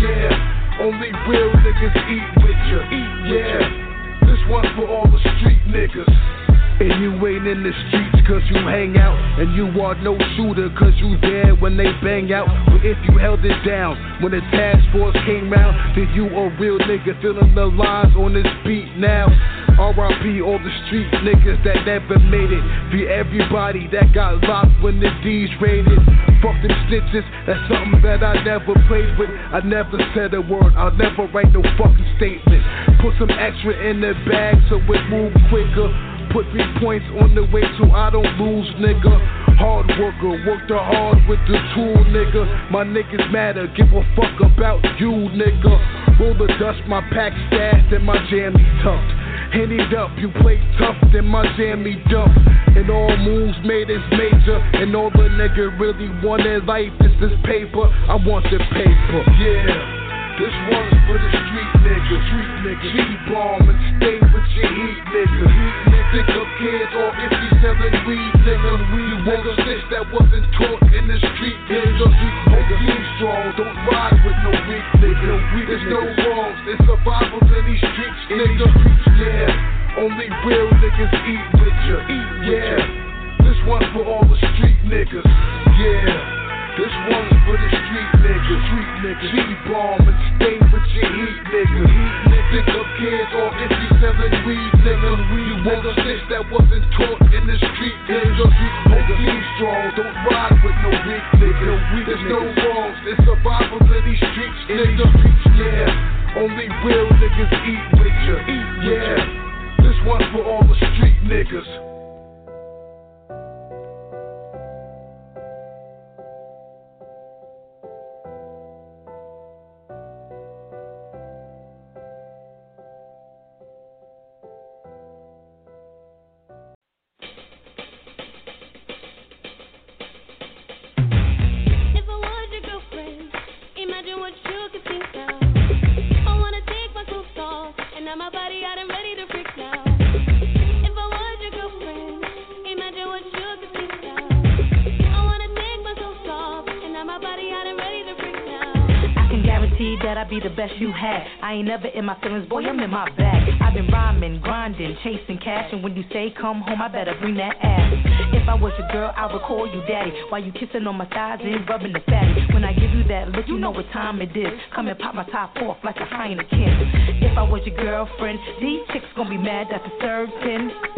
[SPEAKER 12] Yeah, only real niggas eat with you. Yeah, this one's for all the street niggas. And you ain't in the streets cause you hang out. And you are no shooter cause you there when they bang out. But if you held it down when the task force came round, then you a real nigga feeling the lines on this beat now. R I P all the street niggas that never made it. For everybody that got locked when the D's raided. Fuck them stitches, that's something that I never played with. I never said a word, I'll never write no fucking statement. Put some extra in the bag so it move quicker. Put three points on the way so I don't lose, nigga. Hard worker, work the hard with the tool, nigga. My niggas matter, give a fuck about you, nigga. Roll the dust, my pack stashed and my jammy tucked. Hennied up, you play tough, then my jammy dump. And all moves made is major. And all the nigga really want in life is this paper. I want the paper, yeah. This one's for the street niggas, street niggas. G-bomb and stay with your heat niggas. Pick up kids off fifty-seven weed niggas. You want a snitch that wasn't taught in the street niggas. Hope you strong, don't ride with no weak nigga. There's no wrongs, there's survival in these streets niggas. Yeah, only real niggas eat with you. Yeah, this one's for all the street niggas. Yeah. This one's for the street niggas, street niggas. G-bomb and stay with your heat niggas. Pick up kids off fifty-seven weed niggas. You want a snitch that wasn't taught in the street niggas. Hope you strong, don't ride with no weak nigga. There's no wrongs, there's survival in these streets niggas. Yeah, only real niggas eat with you. Yeah, this one's for all the street niggas.
[SPEAKER 13] That I be the best you had. I ain't never in my feelings, boy, I'm in my bag. I've been rhyming, grinding, chasing cash, and when you say come home, I better bring that ass. If I was your girl, I would call you daddy, while you kissing on my thighs and rubbing the fatty. When I give you that look, you know what time it is. Come and pop my top off like a Heineken. If I was your girlfriend, these chicks gonna be mad that the serve's in. And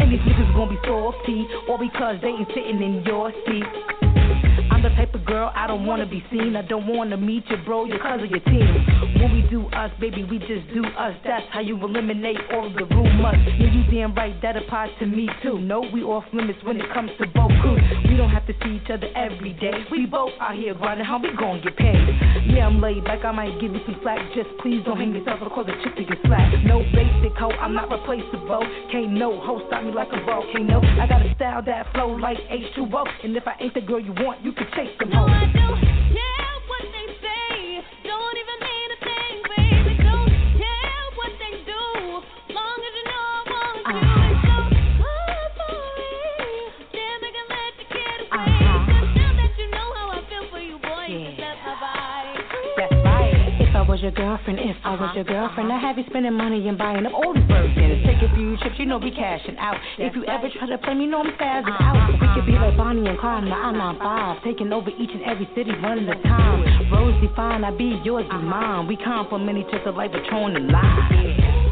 [SPEAKER 13] And these niggas gonna be salty, all because they ain't sitting in your seat. I'm the type of girl I don't wanna be seen. I don't wanna meet your bro, your cousin, your team. When we do us, baby, we just do us. That's how you eliminate all of the rumors. Yeah, you damn right, that applies to me too. No, we off limits when it comes to both crews. We don't have to see each other every day. We both out here grinding, how we gon' get paid? Yeah, I'm laid back, I might give you some slack. Just please don't hang yourself or cause a chick to get slack. No basic hoe, I'm not replaceable. Can't no hoe stop me like a volcano. I got a style that flow like H two O. And if I ain't the girl you want, you can chase them hoes.
[SPEAKER 14] No, I don't care what they say. Don't even mean a thing, baby. Don't care what they do. Long as you know I want you. It's so hard for me. Damn, I can let you get away. Just now that you know how I feel for you, boy, you can set my body free.
[SPEAKER 13] That's right. If I was your girlfriend, if I was your girlfriend, I'd have you spending money and buying up all these Birkins. Take a few trips, you know we cashing out. If you ever try to play me, know I'm spazzing out. We could be like Bonnie and Clyde in the I ninety-five, taking over each and every city one at a time. Rose be fine, I be yours, be mine. We compliment each other like Patron and Lime.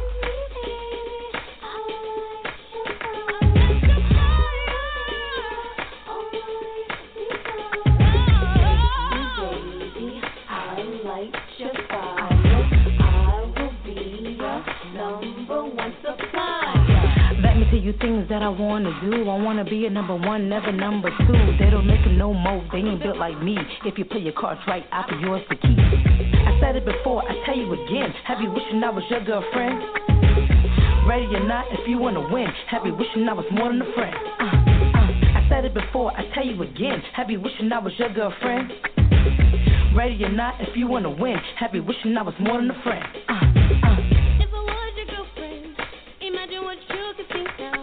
[SPEAKER 13] Things that I wanna do, I wanna be a number one, never number two. They don't make them no more, they ain't built like me. If you play your cards right, I'll be yours to keep. I said it before, I tell you again. Have you wishing I was your girlfriend? Ready or not, if you wanna win, have you wishing I was more than a friend? Uh, uh, I said it before, I tell you again. Have you wishing I was your girlfriend? Ready or not, if you wanna win, have you wishing I was more than a friend? Uh, uh.
[SPEAKER 14] If I was your girlfriend, imagine what you could think now.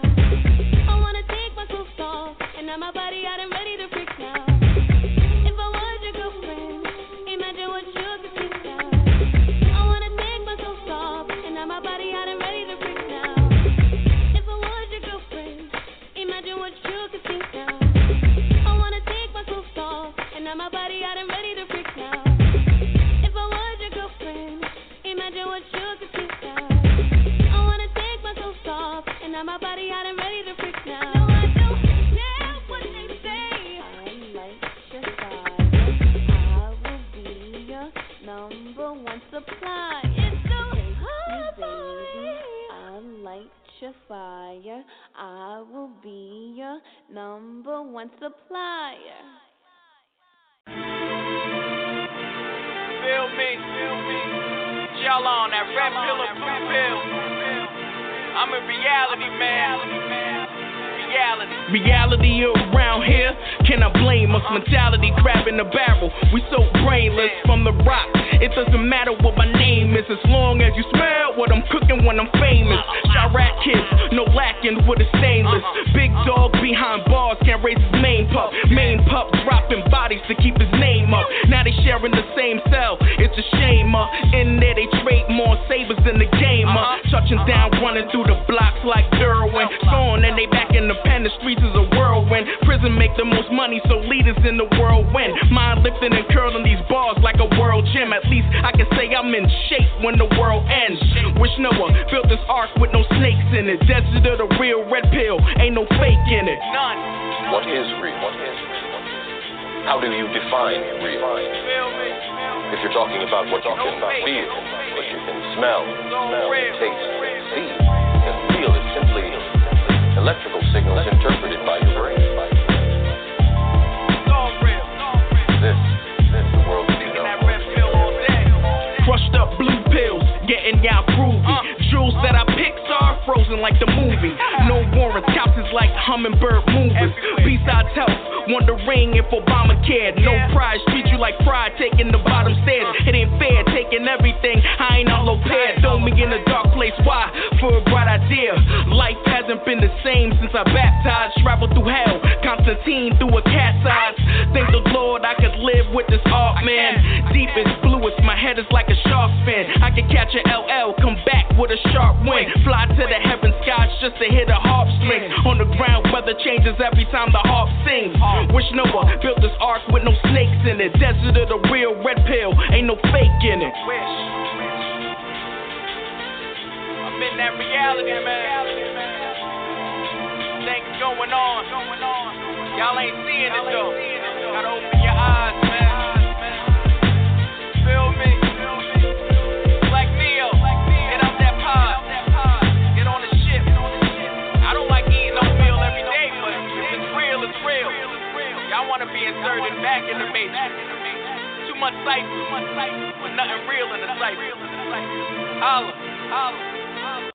[SPEAKER 14] Now my body out and ready to freak now. If I was your girlfriend, imagine what you could think now. I wanna take myself off, and now my body out and ready to freak now. If I was your girlfriend, imagine what you could think now. I wanna take myself off, and now my body out and ready to freak now. If I was your girlfriend, imagine what you could think now. I wanna take myself off, and now my body out and ready to freak now. Number one supply. It's so hard for me. I light your fire. I will be your number one supplier.
[SPEAKER 2] Feel me, feel me. Y'all on that red pill or blue pill. I'm in reality, man. Reality.
[SPEAKER 6] Reality around here, can I blame us? Mentality grabbing the barrel, we so brainless from the rock. It doesn't matter what my name is, as long as you smell what I'm cooking when I'm famous. Chirac kids, no lacking with a stainless. Big dog behind bars, can't raise his main pup. Main pup dropping bodies to keep his name up. Now they sharing the same cell, it's a shame. Uh. In there they trade more sabers than the game. Uh. Touching down, running through the blocks like Derwin. Song and they back in the pen, the streets is a whirlwind. Prison make the most money, so leaders in the world win. Mind lifting and curling these bars like a world gym. At least I can say I'm in shape when the world ends. Wish Noah built this ark with no snakes in it. Desert of the real red pill, ain't no fake in it.
[SPEAKER 2] None.
[SPEAKER 15] What is real? What is real? How do you define real? If you're talking about what you can feel, what you can smell, smell, taste, see, and feel is simply electrical signals interpreted by your brain. This, this the world we know.
[SPEAKER 6] Crushed up blue pills, getting out groovy. Uh, Jewels that I pick are frozen like the movie. No warrants, couches like hummingbird movers. B-side health, wondering if Obama cared. No prize, treat you like pride, taking the bottom stairs. It ain't fair, taking everything. I ain't on low pair. Throw me in a dark place. Why? For a bright idea. Life hasn't been the same since I baptized. Traveled through hell, Constantine through a cat's eyes. Thank the Lord I could live with this art, man. Deepest, bluest, my head is like a shark fin. I can catch a L L, come back with a sharp wind. Fly to the heaven skies just to hit a harp string. On the ground, weather changes every time the harp sings. Wish Noah built this ark with no snakes in it. Desert of the real red pill, ain't no fake in it.
[SPEAKER 2] Wish. I'm in that reality, man. what's going on. Y'all ain't seeing it though. Gotta open your eyes, man. Feel me? Black Neo, get out that pod. Get on the ship. I don't like eating oatmeal every day, but if it's real, it's real. Y'all wanna be inserted back in the matrix. Too much sight, but nothing real in the sight. Holla, holla.